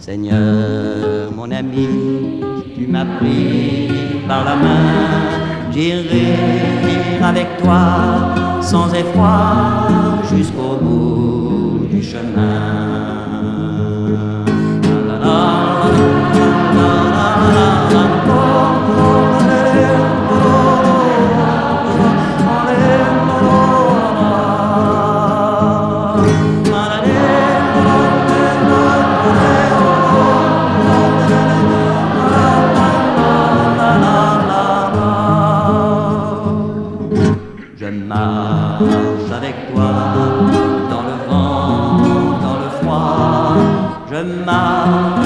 Seigneur, mon ami, tu m'as pris par la main, j'irai avec toi sans effroi jusqu'au bout du chemin. Je marche avec toi dans le vent, dans le froid. Je marche